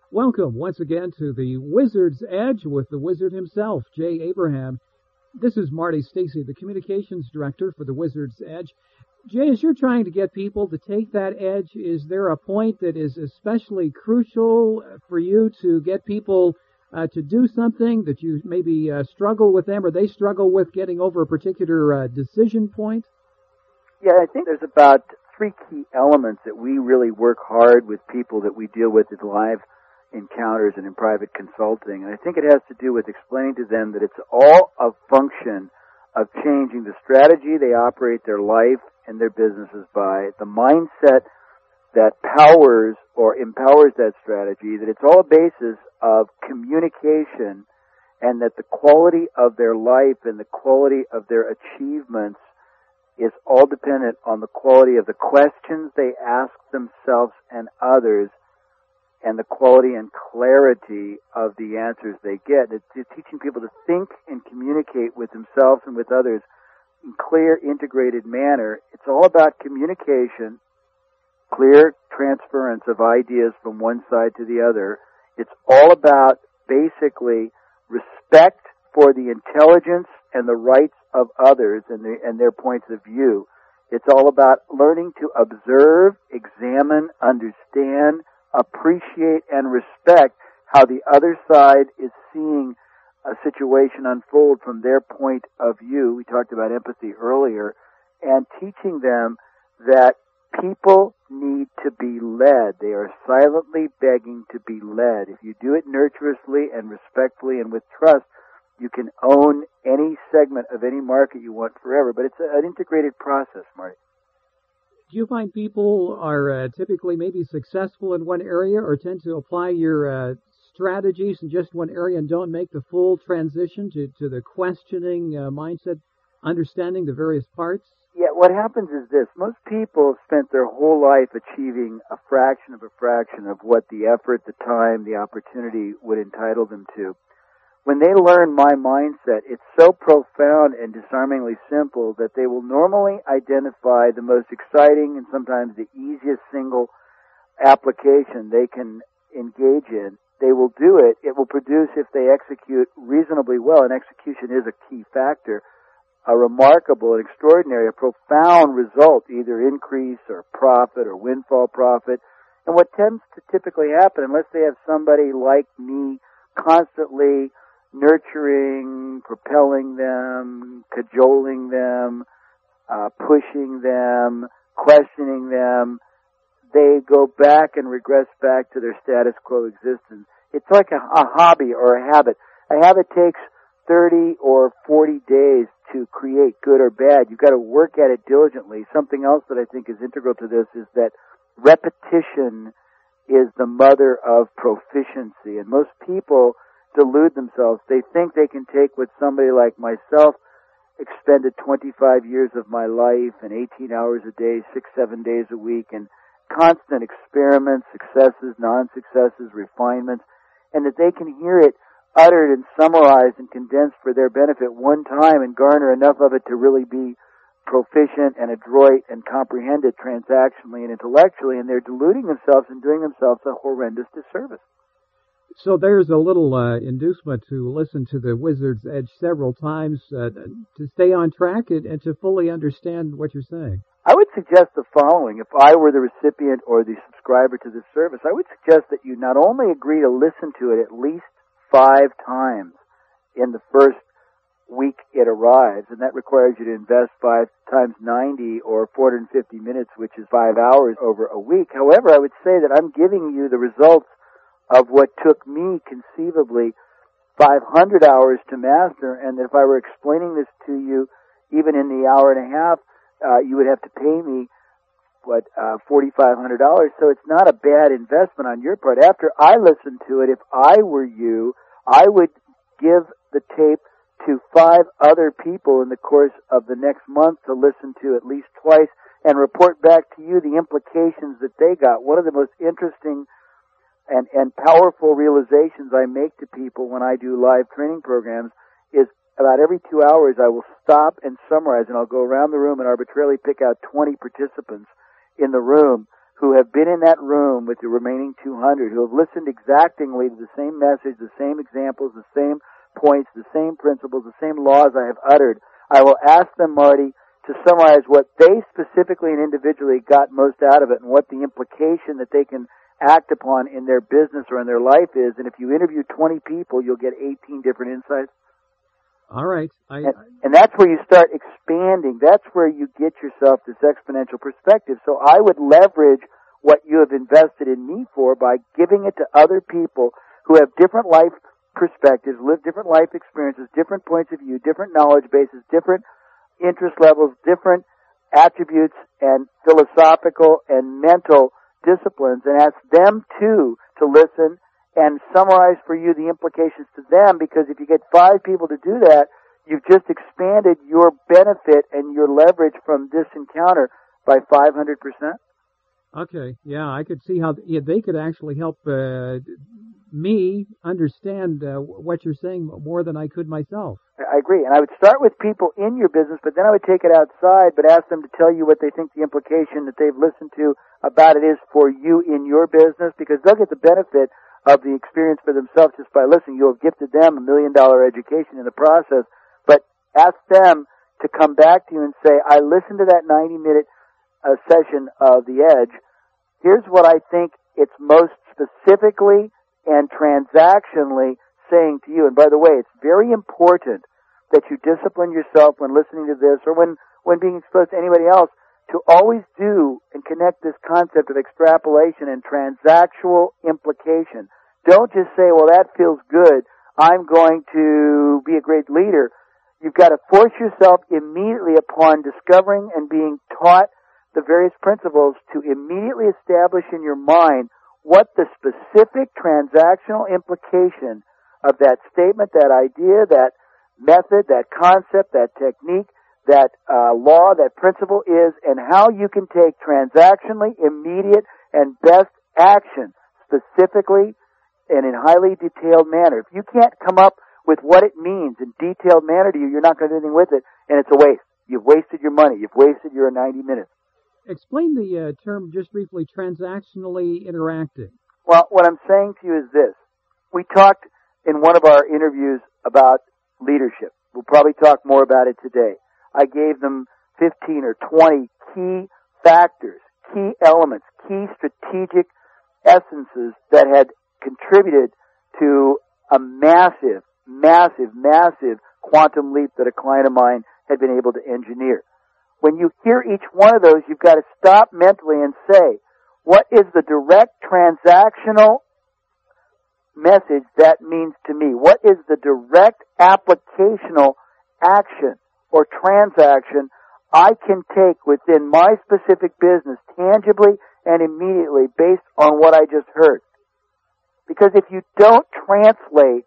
Welcome once again to the Wizard's Edge with the wizard himself, Jay Abraham. This is Marty Stacy, the communications director for the Wizard's Edge. Jay, as you're trying to get people to take that edge, is there a point that is especially crucial for you to get people to do something that you maybe struggle with them or they struggle with getting over a particular decision point? Yeah, I think there's about three key elements that we really work hard with people that we deal with in live encounters and in private consulting. And I think it has to do with explaining to them that it's all a function of changing the strategy they operate their life and their businesses by, the mindset that powers or empowers that strategy, that it's all a basis of communication, and that the quality of their life and the quality of their achievements is all dependent on the quality of the questions they ask themselves and others and the quality and clarity of the answers they get. It's teaching people to think and communicate with themselves and with others in clear, integrated manner. It's all about communication, clear transference of ideas from one side to the other. It's all about basically respect for the intelligence and the rights of others and their points of view. It's all about learning to observe, examine, understand, appreciate, and respect how the other side is seeing a situation unfold from their point of view. We talked about empathy earlier, and teaching them that people need to be led. They are silently begging to be led. If you do it nurturously and respectfully and with trust, you can own any segment of any market you want forever. But it's an integrated process, Marty. Do you find people are typically maybe successful in one area or tend to apply your strategies in just one area and don't make the full transition to the questioning mindset, understanding the various parts? Yeah, what happens is this. Most people spent their whole life achieving a fraction of what the effort, the time, the opportunity would entitle them to. When they learn my mindset, it's so profound and disarmingly simple that they will normally identify the most exciting and sometimes the easiest single application they can engage in. They will do it. It will produce, if they execute reasonably well, and execution is a key factor, a remarkable and extraordinary, a profound result, either increase or profit or windfall profit. And what tends to typically happen, unless they have somebody like me constantly nurturing, propelling them, cajoling them, pushing them, questioning them, they go back and regress back to their status quo existence. It's like a hobby or a habit. A habit takes 30 or 40 days to create, good or bad. You've got to work at it diligently. Something else that I think is integral to this is that repetition is the mother of proficiency. And most people delude themselves. They think they can take what somebody like myself expended 25 years of my life and 18 hours a day, 6-7 days a week, and constant experiments, successes, non-successes, refinements, and that they can hear it uttered and summarized and condensed for their benefit one time and garner enough of it to really be proficient and adroit and comprehend it transactionally and intellectually, and they're deluding themselves and doing themselves a horrendous disservice. So there's a little inducement to listen to the Wizard's Edge several times to stay on track and to fully understand what you're saying. I would suggest the following. If I were the recipient or the subscriber to this service, I would suggest that you not only agree to listen to it at least 5 times in the first week it arrives, and that requires you to invest 5 times 90 or 450 minutes, which is 5 hours over a week. However, I would say that I'm giving you the results of what took me conceivably 500 hours to master, and that if I were explaining this to you even in the hour and a half, you would have to pay me, $4,500. So it's not a bad investment on your part. After I listened to it, if I were you, I would give the tape to 5 other people in the course of the next month to listen to at least twice and report back to you the implications that they got. One of the most interesting and powerful realizations I make to people when I do live training programs is about every 2 hours I will stop and summarize, and I'll go around the room and arbitrarily pick out 20 participants in the room who have been in that room with the remaining 200, who have listened exactingly to the same message, the same examples, the same points, the same principles, the same laws I have uttered, I will ask them, Marty, to summarize what they specifically and individually got most out of it and what the implication that they can act upon in their business or in their life is. And if you interview 20 people, you'll get 18 different insights. All right. And that's where you start expanding. That's where you get yourself this exponential perspective. So I would leverage what you have invested in me for by giving it to other people who have different life perspectives, live different life experiences, different points of view, different knowledge bases, different interest levels, different attributes and philosophical and mental disciplines, and ask them too to listen and summarize for you the implications to them, because if you get 5 people to do that, you've just expanded your benefit and your leverage from this encounter by 500%. Okay, yeah, I could see how they could actually help me understand what you're saying more than I could myself. I agree, and I would start with people in your business, but then I would take it outside, but ask them to tell you what they think the implication that they've listened to about it is for you in your business, because they'll get the benefit of the experience for themselves just by listening. You'll have gifted them $1 million education in the process, but ask them to come back to you and say, I listened to that 90-minute session of The Edge. Here's what I think it's most specifically and transactionally saying to you. And by the way, it's very important that you discipline yourself when listening to this or when being exposed to anybody else to always do and connect this concept of extrapolation and transactional implication. Don't just say, well, that feels good, I'm going to be a great leader. You've got to force yourself immediately upon discovering and being taught the various principles to immediately establish in your mind what the specific transactional implication of that statement, that idea, that method, that concept, that technique, that law, that principle is, and how you can take transactionally immediate and best action specifically and in highly detailed manner. If you can't come up with what it means in detailed manner to you, you're not going to do anything with it, and it's a waste. You've wasted your money. You've wasted your 90 minutes. Explain the term just briefly, transactionally interacting. Well, what I'm saying to you is this. We talked in one of our interviews about leadership. We'll probably talk more about it today. I gave them 15 or 20 key factors, key elements, key strategic essences that had contributed to a massive, massive, massive quantum leap that a client of mine had been able to engineer. When you hear each one of those, you've got to stop mentally and say, what is the direct transactional message that means to me? What is the direct applicational action or transaction I can take within my specific business tangibly and immediately based on what I just heard? Because if you don't translate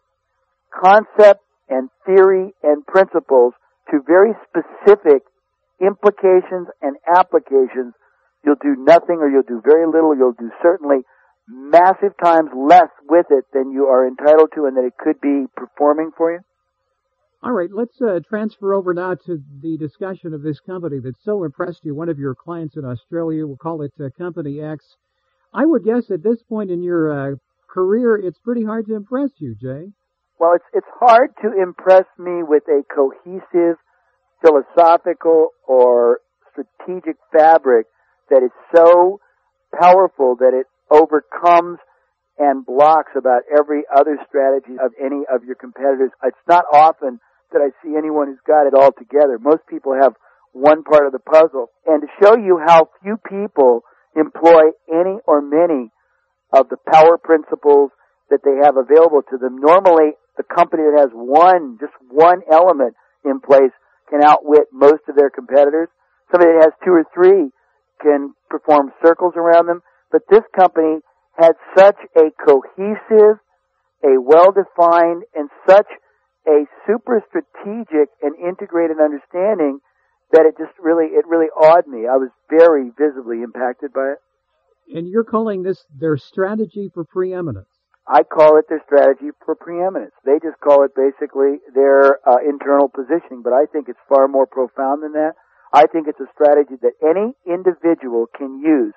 concept and theory and principles to very specific implications and applications, you'll do nothing, or you'll do very little. You'll do certainly massive times less with it than you are entitled to and that it could be performing for you. All right, let's transfer over now to the discussion of this company that so impressed you, one of your clients in Australia. We'll call it Company X. I would guess at this point in your career, it's pretty hard to impress you, Jay. Well, it's hard to impress me with a cohesive, philosophical, or strategic fabric that is so powerful that it overcomes and blocks about every other strategy of any of your competitors. It's not often that I see anyone who's got it all together. Most people have one part of the puzzle. And to show you how few people employ any or many of the power principles that they have available to them, normally the company that has just one element in place can outwit most of their competitors. Somebody that has 2 or 3 can perform circles around them. But this company had such a cohesive, a well-defined, and such a super strategic and integrated understanding that it really awed me. I was very visibly impacted by it. And you're calling this their strategy for preeminence? I call it their strategy for preeminence. They just call it basically their internal positioning, but I think it's far more profound than that. I think it's a strategy that any individual can use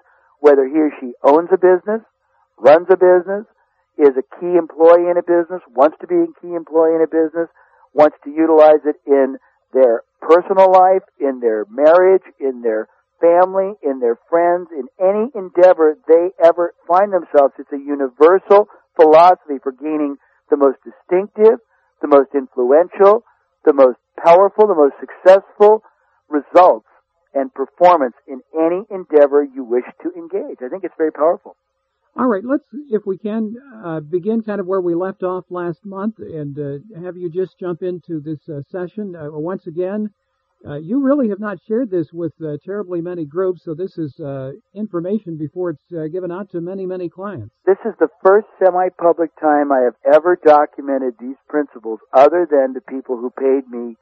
whether he or she owns a business, runs a business, is a key employee in a business, wants to be a key employee in a business, wants to utilize it in their personal life, in their marriage, in their family, in their friends, in any endeavor they ever find themselves. It's a universal philosophy for gaining the most distinctive, the most influential, the most powerful, the most successful results and performance in any endeavor you wish to engage. I think it's very powerful. All right, let's, if we can, begin kind of where we left off last month and have you just jump into this session. Once again, you really have not shared this with terribly many groups, so this is information before it's given out to many, many clients. This is the first semi-public time I have ever documented these principles other than to people who paid me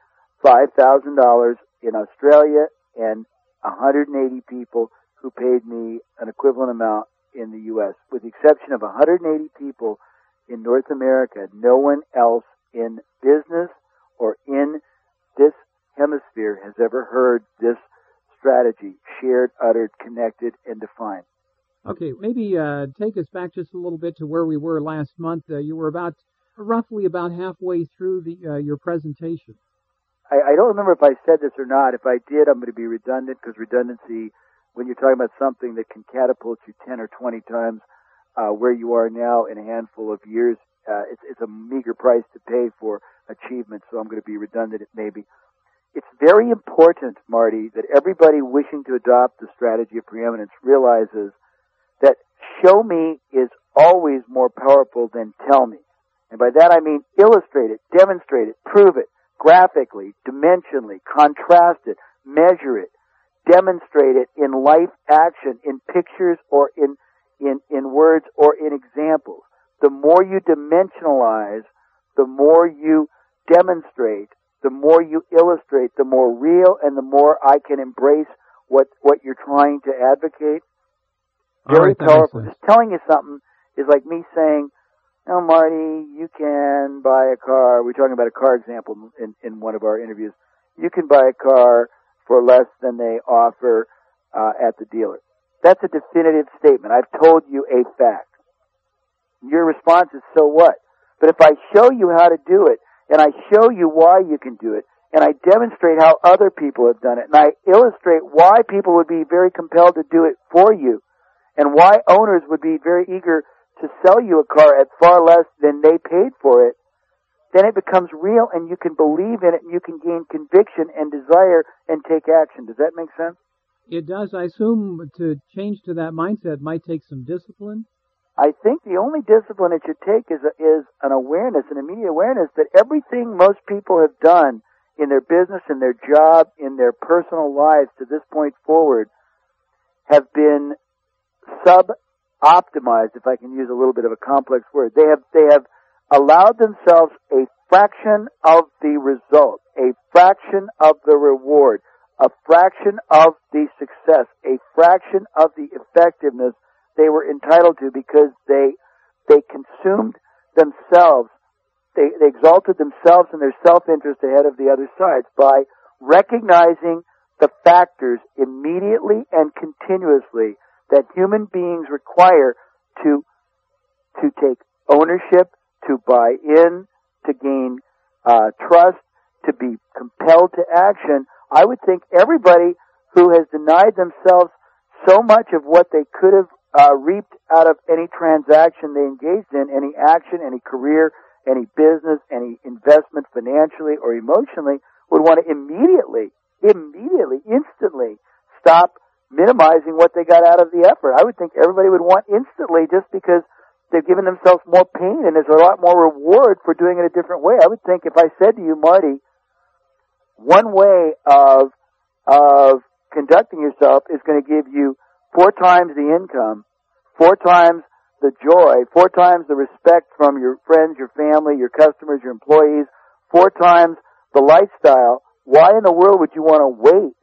$5,000 in Australia and 180 people who paid me an equivalent amount in the U.S. With the exception of 180 people in North America, no one else in business or in this hemisphere has ever heard this strategy shared, uttered, connected, and defined. Okay, maybe take us back just a little bit to where we were last month. You were roughly about halfway through your presentation. I don't remember if I said this or not. If I did, I'm going to be redundant, because redundancy, when you're talking about something that can catapult you 10 or 20 times where you are now in a handful of years, it's a meager price to pay for achievement, so I'm going to be redundant maybe. It's very important, Marty, that everybody wishing to adopt the strategy of preeminence realizes that show me is always more powerful than tell me. And by that I mean illustrate it, demonstrate it, prove it, graphically, dimensionally, contrast it, measure it, demonstrate it in life action, in pictures or in words or in examples. The more you dimensionalize, the more you demonstrate, the more you illustrate, the more real and the more I can embrace what you're trying to advocate. Very powerful. Just telling you something is like me saying, "Oh, Marty, you can buy a car." We're talking about a car example in one of our interviews. You can buy a car for less than they offer at the dealer. That's a definitive statement. I've told you a fact. Your response is, so what? But if I show you how to do it, and I show you why you can do it, and I demonstrate how other people have done it, and I illustrate why people would be very compelled to do it for you, and why owners would be very eager to sell you a car at far less than they paid for it, then it becomes real and you can believe in it and you can gain conviction and desire and take action. Does that make sense? It does. I assume to change to that mindset might take some discipline. I think the only discipline it should take is an awareness, an immediate awareness that everything most people have done in their business, in their job, in their personal lives to this point forward have been sub-optimized, if I can use a little bit of a complex word. They have allowed themselves a fraction of the result, a fraction of the reward, a fraction of the success, a fraction of the effectiveness they were entitled to because they consumed themselves. They exalted themselves and their self-interest ahead of the other sides by recognizing the factors immediately and continuously that human beings require to take ownership, to buy in, to gain trust, to be compelled to action. I would think everybody who has denied themselves so much of what they could have reaped out of any transaction they engaged in, any action, any career, any business, any investment financially or emotionally, would want to immediately, instantly stop minimizing what they got out of the effort. I would think everybody would want instantly, just because they've given themselves more pain and there's a lot more reward for doing it a different way. I would think if I said to you, Marty, one way of conducting yourself is going to give you 4 times the income, 4 times the joy, 4 times the respect from your friends, your family, your customers, your employees, 4 times the lifestyle. Why in the world would you want to wait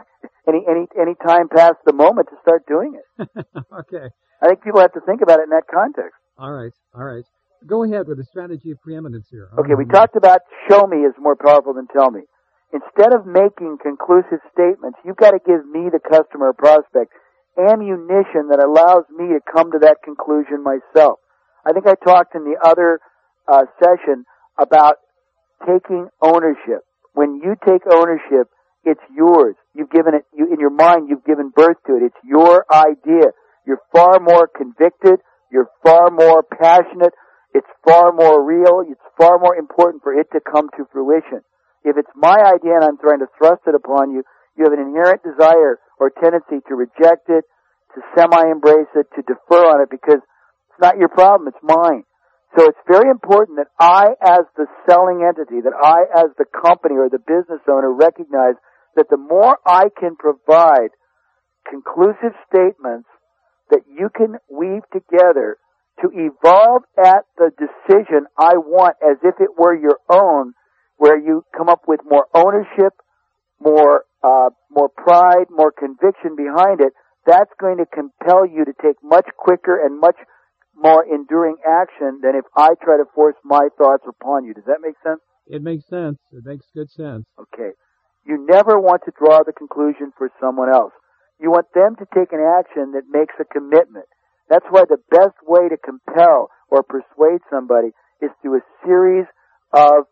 any time past the moment to start doing it? Okay. I think people have to think about it in that context. All right. Go ahead with the strategy of preeminence here. Okay, we talked about show me is more powerful than tell me. Instead of making conclusive statements, you've got to give me, the customer or prospect, ammunition that allows me to come to that conclusion myself. I think I talked in the other session about taking ownership. When you take ownership, it's yours. You've given it, in your mind, you've given birth to it. It's your idea. You're far more convicted. You're far more passionate. It's far more real. It's far more important for it to come to fruition. If it's my idea and I'm trying to thrust it upon you, you have an inherent desire or tendency to reject it, to semi-embrace it, to defer on it because it's not your problem, it's mine. So it's very important that I, as the selling entity, that I, as the company or the business owner, recognize that the more I can provide conclusive statements that you can weave together to evolve at the decision I want as if it were your own, where you come up with more ownership, more pride, more conviction behind it, that's going to compel you to take much quicker and much more enduring action than if I try to force my thoughts upon you. Does that make sense? It makes sense. It makes good sense. Okay. You never want to draw the conclusion for someone else. You want them to take an action that makes a commitment. That's why the best way to compel or persuade somebody is through a series of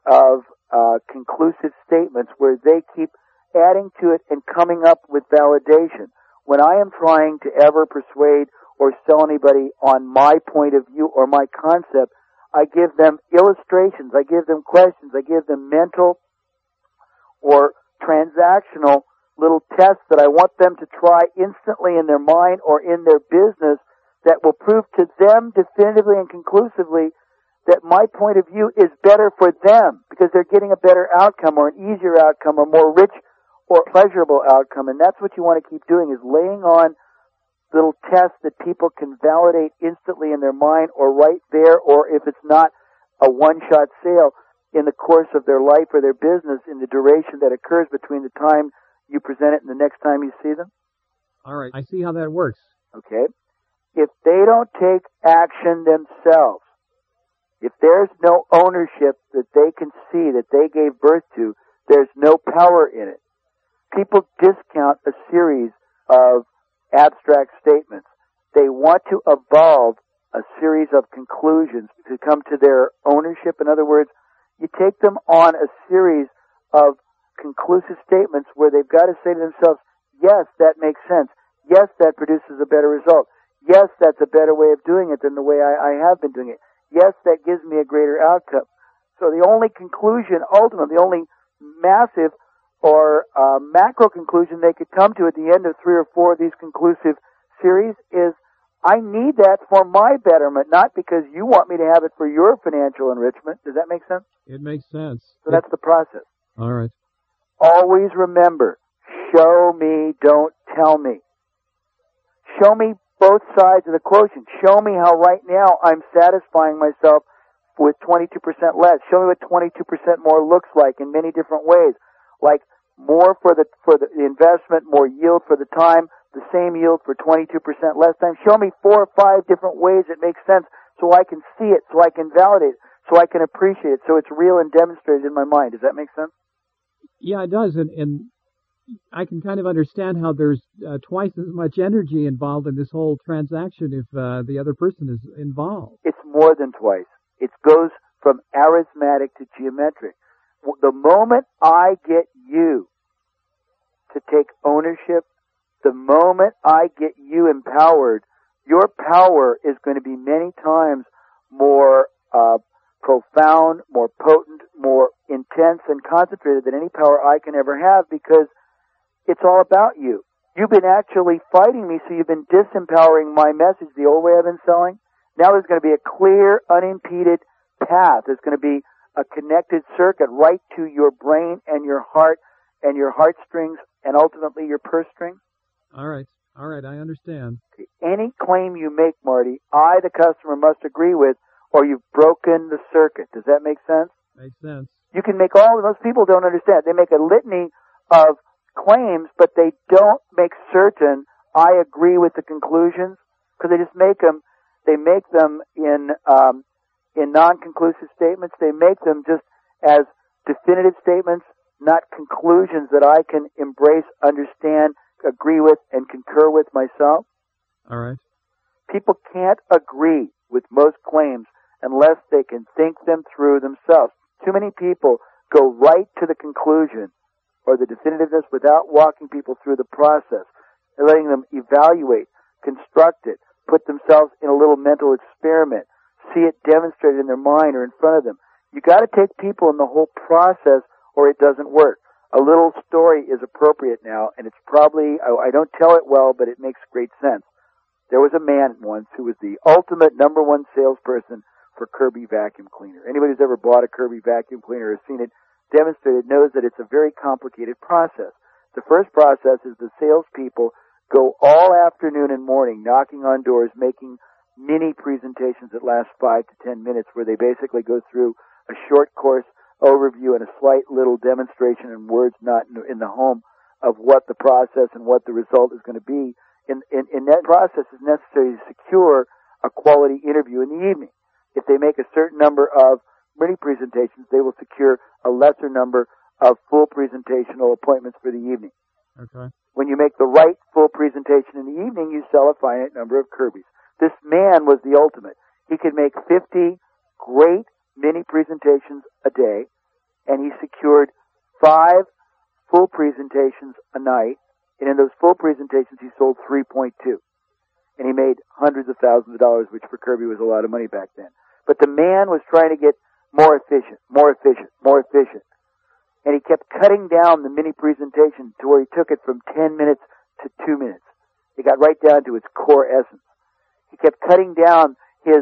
conclusive statements where they keep adding to it and coming up with validation. When I am trying to ever persuade or sell anybody on my point of view or my concept, I give them illustrations, I give them questions, I give them mental or transactional little tests that I want them to try instantly in their mind or in their business that will prove to them definitively and conclusively that my point of view is better for them because they're getting a better outcome or an easier outcome, a more rich or pleasurable outcome. And that's what you want to keep doing, is laying on little tests that people can validate instantly in their mind or right there, or if it's not a one-shot sale, in the course of their life or their business in the duration that occurs between the time you present it and the next time you see them. All right. I see how that works. Okay. If they don't take action themselves, if there's no ownership that they can see, that they gave birth to, there's no power in it. People discount a series of abstract statements. They want to evolve a series of conclusions to come to their ownership. In other words, you take them on a series of conclusive statements where they've got to say to themselves, yes, that makes sense. Yes, that produces a better result. Yes, that's a better way of doing it than the way I have been doing it. Yes, that gives me a greater outcome. So the only conclusion, ultimately, the only massive or macro conclusion they could come to at the end of 3 or 4 of these conclusive series is, I need that for my betterment, not because you want me to have it for your financial enrichment. Does that make sense? It makes sense. So that's the process. All right. Always remember, show me, don't tell me. Show me both sides of the quotient. Show me how right now I'm satisfying myself with 22% less. Show me what 22% more looks like in many different ways. Like more for the investment, more yield for the time, the same yield for 22% less time. Show me 4 or 5 different ways it makes sense so I can see it, so I can validate it, so I can appreciate it, so it's real and demonstrated in my mind. Does that make sense? Yeah, it does. And I can kind of understand how there's twice as much energy involved in this whole transaction if the other person is involved. It's more than twice. It goes from arithmetic to geometric. The moment I get you to take ownership, the moment I get you empowered, your power is going to be many times more profound, more potent, more intense and concentrated than any power I can ever have, because it's all about you. You've been actually fighting me, so you've been disempowering my message the old way I've been selling. Now there's going to be a clear, unimpeded path. There's going to be a connected circuit right to your brain and your heart and your heartstrings and ultimately your purse strings. All right, I understand. Any claim you make, Marty, I, the customer, must agree with, or you've broken the circuit. Does that make sense? Makes sense. You can make all of those people don't understand. They make a litany of claims, but they don't make certain I agree with the conclusions, because they just make them. They make them in non-conclusive statements. They make them just as definitive statements, not conclusions that I can embrace, understand, agree with and concur with myself? All right. People can't agree with most claims unless they can think them through themselves. Too many people go right to the conclusion or the definitiveness without walking people through the process, and letting them evaluate, construct it, put themselves in a little mental experiment, see it demonstrated in their mind or in front of them. You got to take people in the whole process or it doesn't work. A little story is appropriate now, and it's probably, I don't tell it well, but it makes great sense. There was a man once who was the ultimate number one salesperson for Kirby vacuum cleaner. Anybody who's ever bought a Kirby vacuum cleaner or seen it demonstrated knows that it's a very complicated process. The first process is the salespeople go all afternoon and morning knocking on doors, making mini presentations that last 5 to 10 minutes where they basically go through a short course overview and a slight little demonstration in words not in the home of what the process and what the result is going to be. In that process is necessary to secure a quality interview in the evening. If they make a certain number of mini presentations, they will secure a lesser number of full presentational appointments for the evening. Okay. When you make the right full presentation in the evening, you sell a finite number of Kirbys. This man was the ultimate. He could make 50 great mini presentations a day, and he secured 5 full presentations a night, and in those full presentations he sold 3.2. And he made hundreds of thousands of dollars, which for Kirby was a lot of money back then. But the man was trying to get more efficient, more efficient, more efficient. And he kept cutting down the mini presentation to where he took it from 10 minutes to 2 minutes. It got right down to its core essence. He kept cutting down his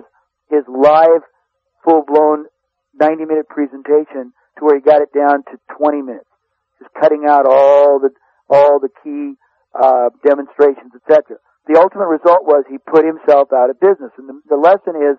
live, full-blown 90-minute presentation to where he got it down to 20 minutes. Just cutting out all the key demonstrations, etc. The ultimate result was he put himself out of business. And the lesson is,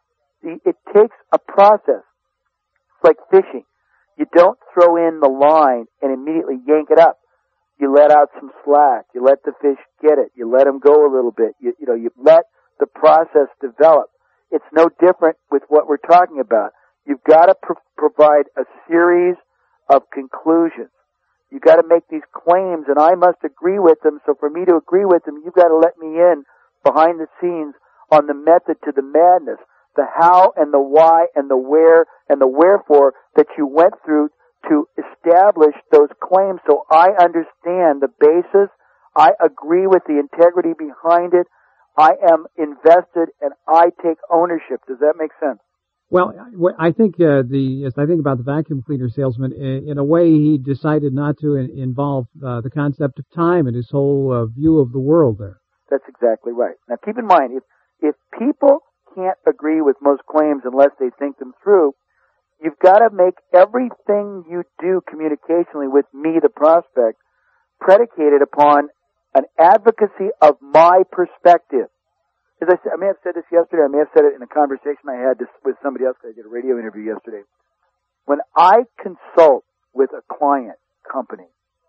it takes a process. It's like fishing. You don't throw in the line and immediately yank it up. You let out some slack. You let the fish get it. You let him go a little bit. You let the process develop. It's no different with what we're talking about. You've got to provide a series of conclusions. You've got to make these claims, and I must agree with them. So for me to agree with them, you've got to let me in behind the scenes on the method to the madness, the how and the why and the where and the wherefore that you went through to establish those claims, so I understand the basis. I agree with the integrity behind it. I am invested and I take ownership. Does that make sense? Well, I think as I think about the vacuum cleaner salesman, in a way, he decided not to involve the concept of time in his whole view of the world there. That's exactly right. Now, keep in mind, if people can't agree with most claims unless they think them through, you've got to make everything you do communicationally with me, the prospect, predicated upon an advocacy of my perspective. As I said, I may have said this yesterday, I may have said it in a conversation I had with somebody else. I did a radio interview yesterday. When I consult with a client company,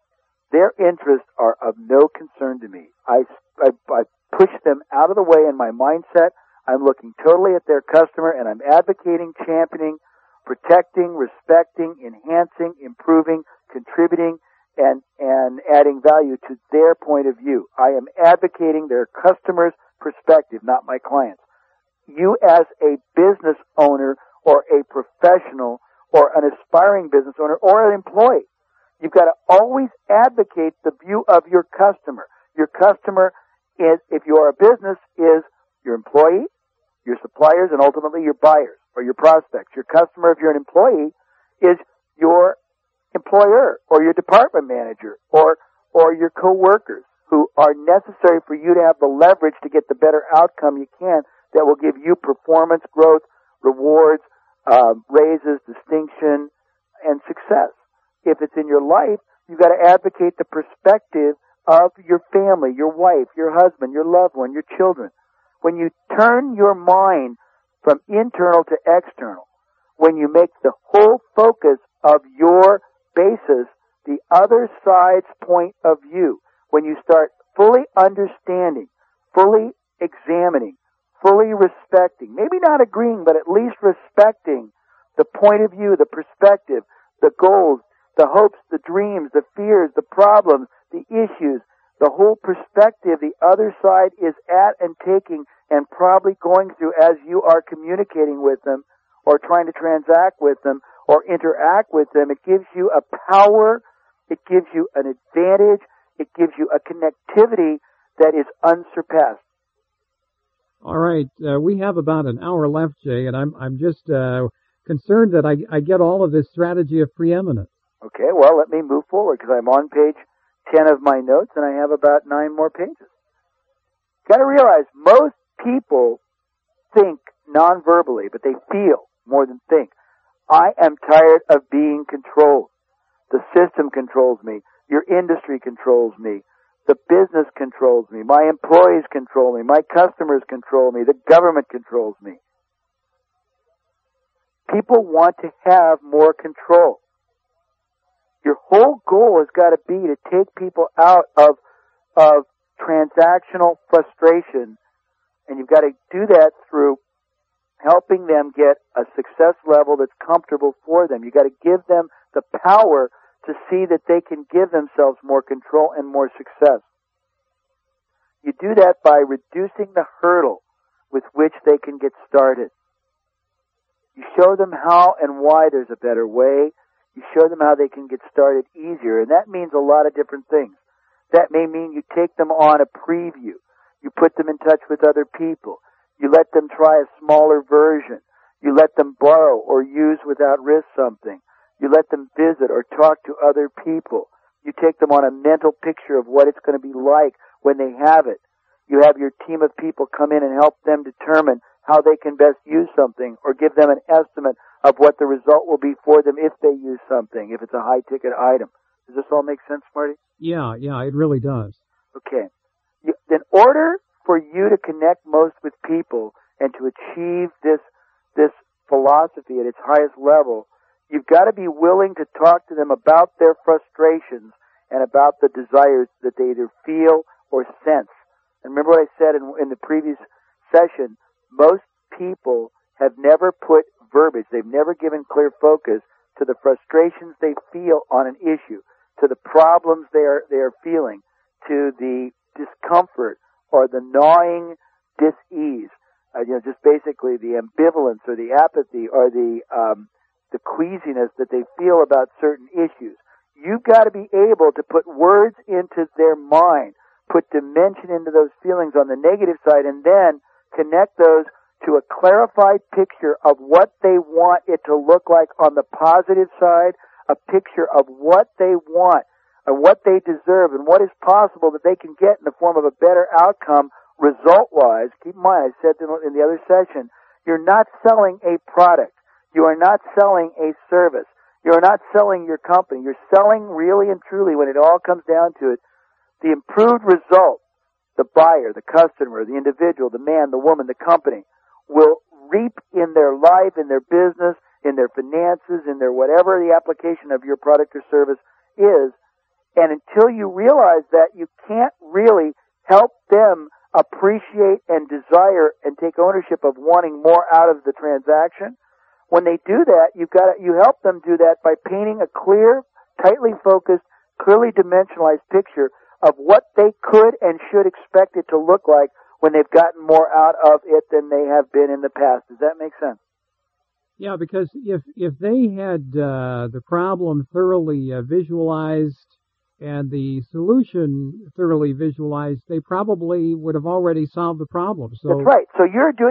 their interests are of no concern to me. I push them out of the way in my mindset. I'm looking totally at their customer, and I'm advocating, championing, protecting, respecting, enhancing, improving, contributing, and adding value to their point of view. I am advocating their customers' perspective, not my clients. You as a business owner or a professional or an aspiring business owner or an employee, you've got to always advocate the view of your customer. Your customer is, if you are a business, is your employee, your suppliers, and ultimately your buyers or your prospects. Your customer, if you're an employee, is your employer or your department manager or your coworkers, who are necessary for you to have the leverage to get the better outcome you can that will give you performance, growth, rewards, raises, distinction, and success. If it's in your life, you've got to advocate the perspective of your family, your wife, your husband, your loved one, your children. When you turn your mind from internal to external, when you make the whole focus of your basis the other side's point of view, when you start fully understanding, fully examining, fully respecting, maybe not agreeing, but at least respecting the point of view, the perspective, the goals, the hopes, the dreams, the fears, the problems, the issues, the whole perspective the other side is at and taking and probably going through as you are communicating with them or trying to transact with them or interact with them. It gives you a power, it gives you an advantage, it gives you a connectivity that is unsurpassed. All right, we have about an hour left, Jay, and I'm just concerned that I get all of this strategy of preeminence. Okay, well, let me move forward because I'm on page 10 of my notes and I have about 9 more pages. Got to realize most people think non-verbally, but they feel more than think. I am tired of being controlled. The system controls me. Your industry controls me. The business controls me. My employees control me. My customers control me. The government controls me. People want to have more control. Your whole goal has got to be to take people out of transactional frustration, and you've got to do that through helping them get a success level that's comfortable for them. You've got to give them the power to see that they can give themselves more control and more success. You do that by reducing the hurdle with which they can get started. You show them how and why there's a better way. You show them how they can get started easier, and that means a lot of different things. That may mean you take them on a preview. You put them in touch with other people. You let them try a smaller version. You let them borrow or use without risk something. You let them visit or talk to other people. You take them on a mental picture of what it's going to be like when they have it. You have your team of people come in and help them determine how they can best use something or give them an estimate of what the result will be for them if they use something, if it's a high-ticket item. Does this all make sense, Marty? Yeah, it really does. Okay. In order for you to connect most with people and to achieve this philosophy at its highest level, you've got to be willing to talk to them about their frustrations and about the desires that they either feel or sense. And remember what I said in the previous session, most people have never put verbiage, they've never given clear focus to the frustrations they feel on an issue, to the problems they are feeling, to the discomfort or the gnawing dis-ease, just basically the ambivalence or the apathy or the queasiness that they feel about certain issues. You've got to be able to put words into their mind, put dimension into those feelings on the negative side, and then connect those to a clarified picture of what they want it to look like on the positive side, a picture of what they want and what they deserve and what is possible that they can get in the form of a better outcome result-wise. Keep in mind, I said in the other session, you're not selling a product. You are not selling a service. You are not selling your company. You're selling really and truly, when it all comes down to it, the improved result. The buyer, the customer, the individual, the man, the woman, the company will reap in their life, in their business, in their finances, in their whatever the application of your product or service is. And until you realize that, you can't really help them appreciate and desire and take ownership of wanting more out of the transaction. When they do that, you help them do that by painting a clear, tightly focused, clearly dimensionalized picture of what they could and should expect it to look like when they've gotten more out of it than they have been in the past. Does that make sense? Yeah, because if they had the problem thoroughly visualized and the solution thoroughly visualized, they probably would have already solved the problem. So that's right. So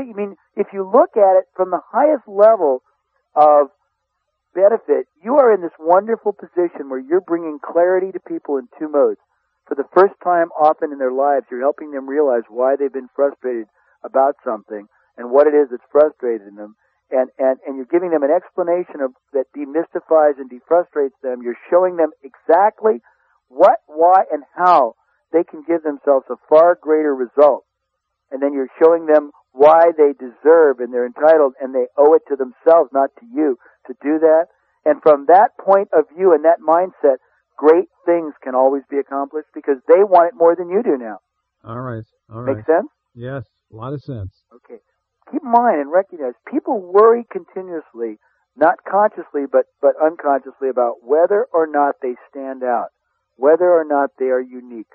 if you look at it from the highest level of benefit, you are in this wonderful position where you're bringing clarity to people in two modes. For the first time often in their lives, you're helping them realize why they've been frustrated about something and what it is that's frustrating them. And you're giving them an explanation that demystifies and defrustrates them. You're showing them exactly what, why, and how they can give themselves a far greater result. And then you're showing them why they deserve and they're entitled and they owe it to themselves, not to you, to do that. And from that point of view and that mindset, great things can always be accomplished because they want it more than you do now. All right. Make sense? Yes, a lot of sense. Okay. Keep in mind and recognize people worry continuously, not consciously but unconsciously, about whether or not they stand out, whether or not they are unique,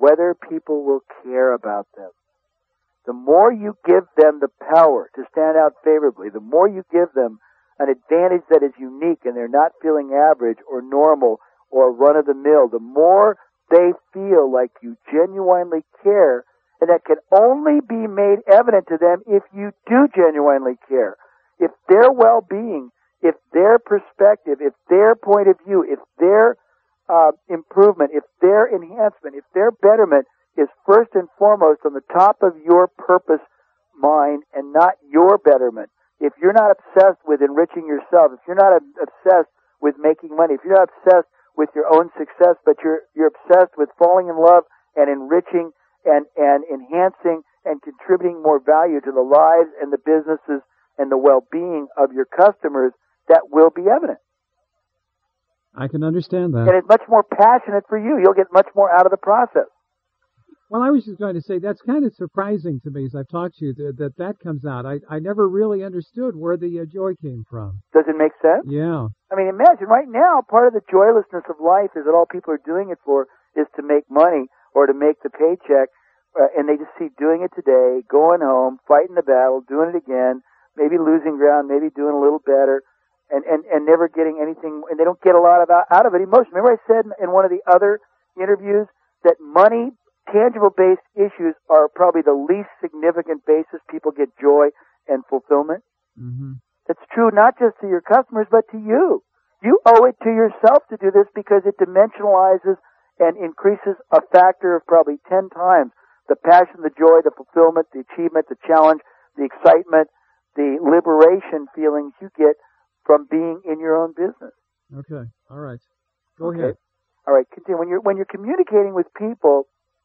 whether people will care about them. The more you give them the power to stand out favorably, the more you give them an advantage that is unique and they're not feeling average or normal or run-of-the-mill, the more they feel like you genuinely care, and that can only be made evident to them if you do genuinely care. If their well-being, if their perspective, if their point of view, if their improvement, if their enhancement, if their betterment is first and foremost on the top of your purpose mind and not your betterment, if you're not obsessed with enriching yourself, if you're not obsessed with making money, if you're not obsessed with your own success, but you're obsessed with falling in love and enriching and enhancing and contributing more value to the lives and the businesses and the well-being of your customers, that will be evident. I can understand that. And it's much more passionate for you. You'll get much more out of the process. Well, I was just going to say, that's kind of surprising to me as I've talked to you, that comes out. I never really understood where the joy came from. Does it make sense? Yeah. I mean, imagine right now, part of the joylessness of life is that all people are doing it for is to make money or to make the paycheck, and they just see doing it today, going home, fighting the battle, doing it again, maybe losing ground, maybe doing a little better, and never getting anything, and they don't get a lot out of it emotionally. Remember I said in one of the other interviews that money, tangible-based issues are probably the least significant basis people get joy and fulfillment? Mm-hmm. It's true not just to your customers, but to you. You owe it to yourself to do this because it dimensionalizes and increases a factor of probably 10 times the passion, the joy, the fulfillment, the achievement, the challenge, the excitement, the liberation feelings you get from being in your own business. Okay. All right. Go ahead. All right. Continue. When you're communicating with people,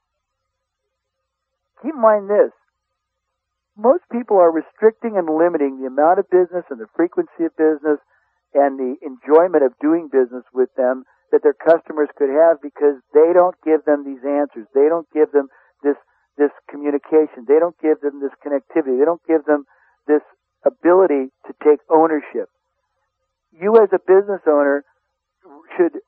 keep in mind this. Most people are restricting and limiting the amount of business and the frequency of business and the enjoyment of doing business with them that their customers could have because they don't give them these answers. They don't give them this communication. They don't give them this connectivity. They don't give them this ability to take ownership. You as a business owner should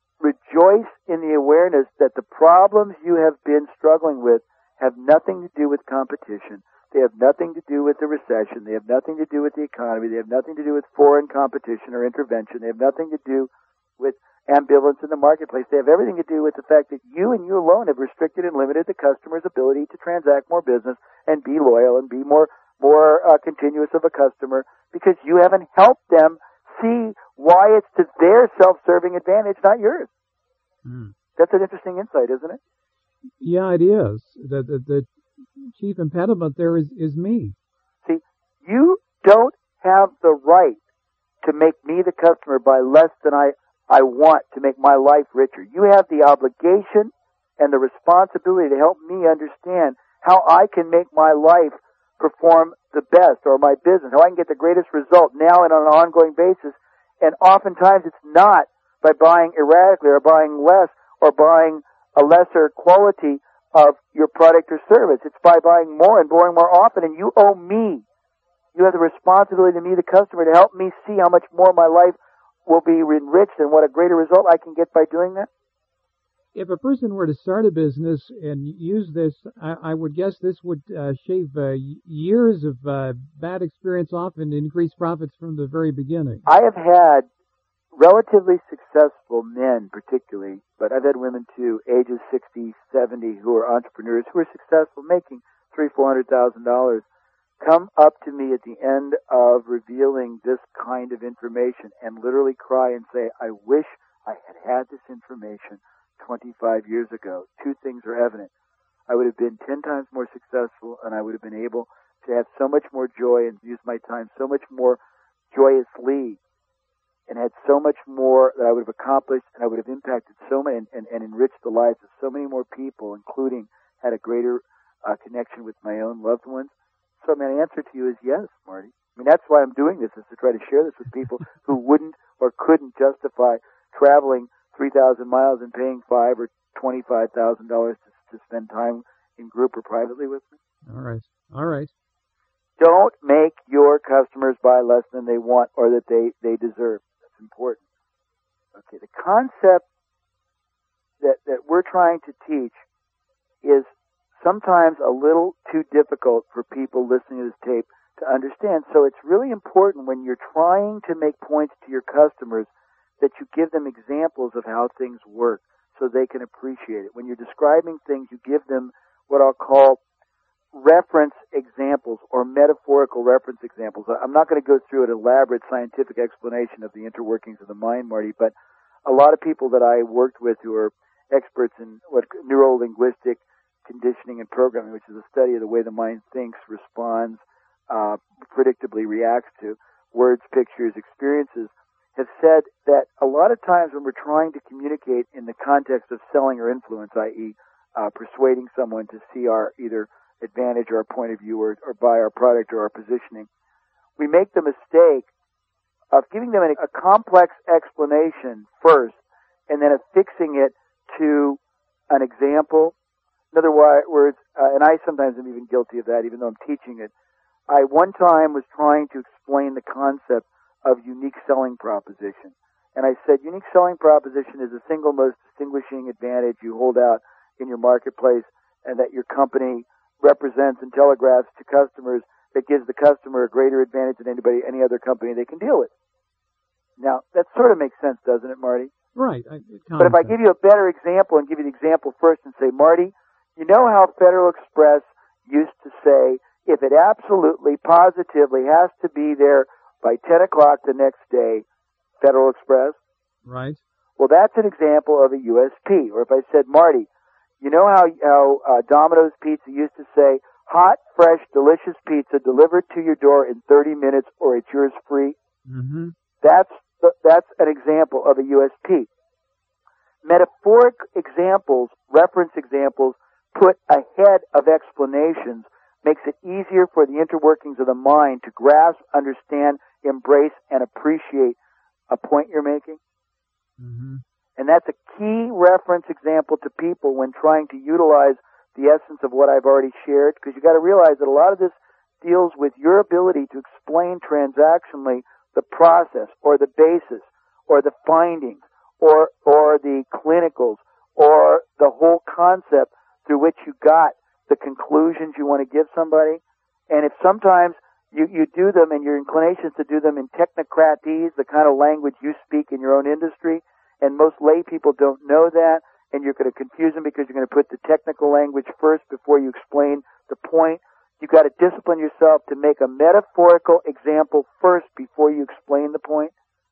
rejoice in the awareness that the problems you have been struggling with have nothing to do with competition. They have nothing to do with the recession. They have nothing to do with the economy. They have nothing to do with foreign competition or intervention. They have nothing to do with ambivalence in the marketplace. They have everything to do with the fact that you and you alone have restricted and limited the customer's ability to transact more business and be loyal and be more continuous of a customer because you haven't helped them see why it's to their self-serving advantage, not yours. Mm. That's an interesting insight, isn't it? Yeah, it is. The chief impediment there is me. See, you don't have the right to make me the customer by less than I want to make my life richer. You have the obligation and the responsibility to help me understand how I can make my life perform the best, or my business, how I can get the greatest result now and on an ongoing basis. And oftentimes it's not by buying erratically or buying less or buying a lesser quality of your product or service. It's by buying more and buying more often, and you owe me. You have the responsibility to me, the customer, to help me see how much more my life will be enriched and what a greater result I can get by doing that. If a person were to start a business and use this, I would guess this would shave years of bad experience off and increase profits from the very beginning. I have had relatively successful men particularly, but I've had women too, ages 60, 70, who are entrepreneurs, who are successful, making $300,000-$400,000, come up to me at the end of revealing this kind of information and literally cry and say, I wish I had this information 25 years ago. Two things are evident. I would have been 10 times more successful, and I would have been able to have so much more joy and use my time so much more joyously, and had so much more that I would have accomplished, and I would have impacted so many and enriched the lives of so many more people, including had a greater connection with my own loved ones. So my answer to you is yes, Marty. I mean, that's why I'm doing this, is to try to share this with people who wouldn't or couldn't justify traveling 3,000 miles and paying $5,000 or $25,000 to spend time in group or privately with me. All right. Don't make your customers buy less than they want or that they deserve. That's important. Okay, the concept that we're trying to teach is sometimes a little too difficult for people listening to this tape to understand. So it's really important when you're trying to make points to your customers that you give them examples of how things work so they can appreciate it. When you're describing things, you give them what I'll call reference examples or metaphorical reference examples. I'm not going to go through an elaborate scientific explanation of the interworkings of the mind, Marty, but a lot of people that I worked with who are experts in what neuro-linguistic conditioning and programming, which is a study of the way the mind thinks, responds, predictably reacts to words, pictures, experiences, have said that a lot of times when we're trying to communicate in the context of selling or influence, i.e. Persuading someone to see our either advantage or our point of view or buy our product or our positioning, we make the mistake of giving them a complex explanation first and then affixing it to an example. In other words, and I sometimes am even guilty of that, even though I'm teaching it. I one time was trying to explain the concept of unique selling proposition. And I said, unique selling proposition is the single most distinguishing advantage you hold out in your marketplace and that your company represents and telegraphs to customers that gives the customer a greater advantage than any other company they can deal with. Now, that sort of makes sense, doesn't it, Marty? Right. But if I give you a better example and give you the example first and say, Marty, you know how Federal Express used to say, if it absolutely, positively has to be there by 10 o'clock the next day, Federal Express? Right. Well, that's an example of a USP. Or if I said, Marty, you know how Domino's Pizza used to say, hot, fresh, delicious pizza delivered to your door in 30 minutes or it's yours free? Mm-hmm. That's an example of a USP. Metaphoric examples, reference examples, put ahead of explanations makes it easier for the interworkings of the mind to grasp, understand, embrace, and appreciate a point you're making. Mm-hmm. And that's a key reference example to people when trying to utilize the essence of what I've already shared, because you've got to realize that a lot of this deals with your ability to explain transactionally the process or the basis or the findings or the clinicals or the whole concept through which you got the conclusions you want to give somebody. And if sometimes you do them and your inclination is to do them in technocratese, the kind of language you speak in your own industry, and most lay people don't know that, and you're going to confuse them because you're going to put the technical language first before you explain the point. You've got to discipline yourself to make a metaphorical example first before you explain the point.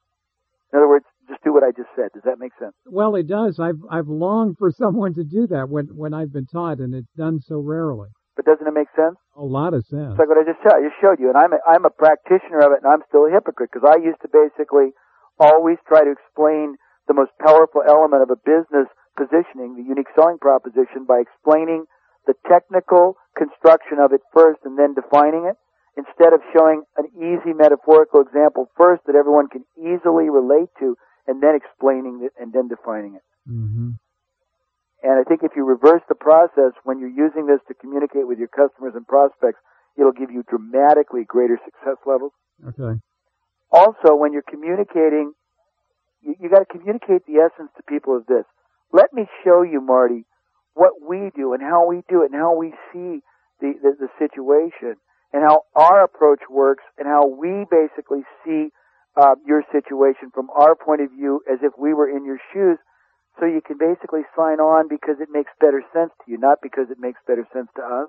In other words, just do what I just said. Does that make sense? Well, it does. I've longed for someone to do that when I've been taught, and it's done so rarely. But doesn't it make sense? A lot of sense. It's like what I just showed you, and I'm a practitioner of it, and I'm still a hypocrite because I used to basically always try to explain the most powerful element of a business positioning, the unique selling proposition, by explaining the technical construction of it first and then defining it, instead of showing an easy metaphorical example first that everyone can easily relate to and then explaining it and then defining it. Mm-hmm. And I think if you reverse the process when you're using this to communicate with your customers and prospects, it'll give you dramatically greater success levels. Okay. Also, when you're communicating, you got to communicate the essence to people of this. Let me show you, Marty, what we do and how we do it and how we see the situation and how our approach works and how we basically see your situation from our point of view as if we were in your shoes, so you can basically sign on because it makes better sense to you, not because it makes better sense to us.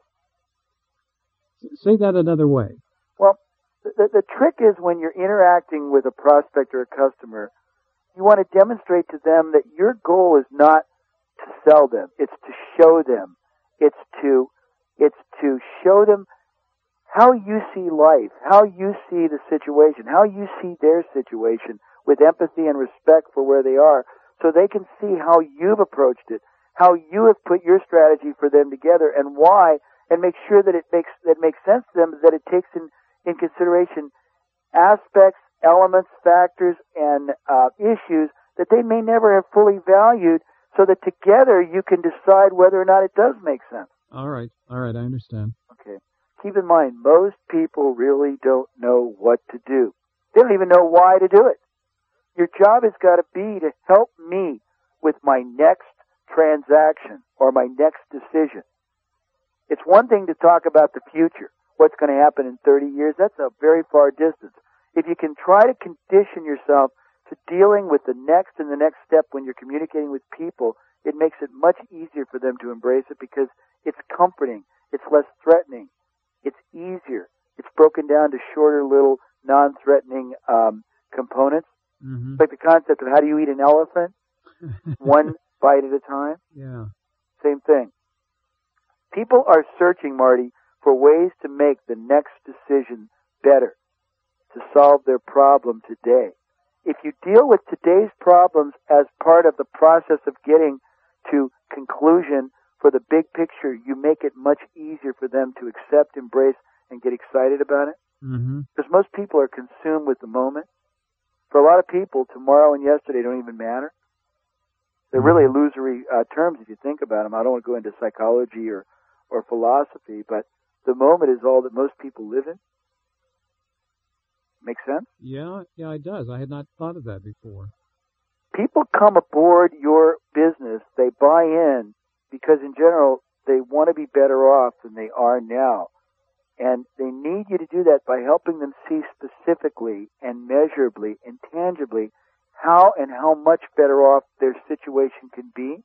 Say that another way. Well, the trick is when you're interacting with a prospect or a customer, you want to demonstrate to them that your goal is not to sell them. It's to show them. It's to show them how you see life, how you see the situation, how you see their situation with empathy and respect for where they are, so they can see how you've approached it, how you have put your strategy for them together, and why, and make sure that it makes sense to them, that it takes in consideration aspects, elements, factors, and issues that they may never have fully valued, so that together you can decide whether or not it does make sense. All right, I understand. Okay. Keep in mind, most people really don't know what to do. They don't even know why to do it. Your job has got to be to help me with my next transaction or my next decision. It's one thing to talk about the future, what's going to happen in 30 years. That's a very far distance. If you can try to condition yourself to dealing with the next and the next step when you're communicating with people, it makes it much easier for them to embrace it because it's comforting, it's less threatening, it's easier. It's broken down to shorter little non-threatening components. Mm-hmm. Like the concept of how do you eat an elephant? One bite at a time. Yeah. Same thing. People are searching, Marty, for ways to make the next decision better, to solve their problem today. If you deal with today's problems as part of the process of getting to conclusion for the big picture, you make it much easier for them to accept, embrace, and get excited about it. Mm-hmm. Because most people are consumed with the moment. For a lot of people, tomorrow and yesterday don't even matter. They're really illusory terms if you think about them. I don't want to go into psychology or philosophy, but the moment is all that most people live in. Make sense? Yeah, it does. I had not thought of that before. People come aboard your business, they buy in because in general they want to be better off than they are now. And they need you to do that by helping them see specifically and measurably and tangibly how and how much better off their situation can be.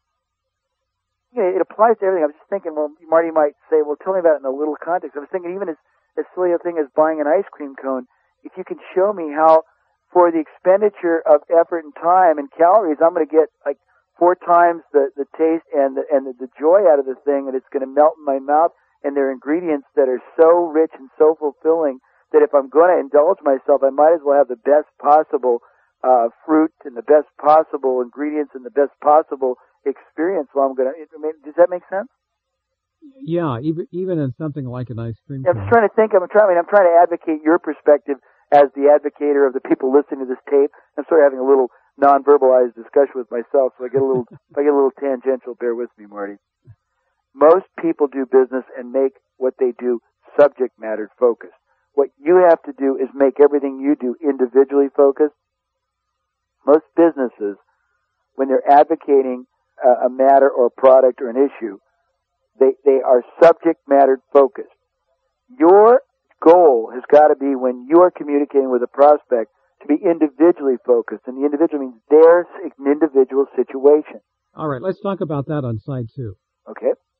It applies to everything. I was just thinking, well, Marty might say, well, tell me about it in a little context. I was thinking even as silly a thing as buying an ice cream cone, if you can show me how for the expenditure of effort and time and calories, I'm going to get like 4 times the taste and the joy out of the thing, and it's going to melt in my mouth, and there are ingredients that are so rich and so fulfilling that if I'm going to indulge myself, I might as well have the best possible fruit and the best possible ingredients and the best possible experience while I'm going to. I mean, does that make sense? Yeah, even in something like an ice cream I'm cone. just trying to think. I'm trying to advocate your perspective as the advocator of the people listening to this tape. I'm sort of having a little non-verbalized discussion with myself, so if I get a little tangential, bear with me, Marty. Most people do business and make what they do subject matter focused. What you have to do is make everything you do individually focused. Most businesses, when they're advocating a matter or a product or an issue, they are subject matter focused. Your goal has got to be when you are communicating with a prospect to be individually focused, and the individual means their individual situation. All right, let's talk about that on side 2. Okay.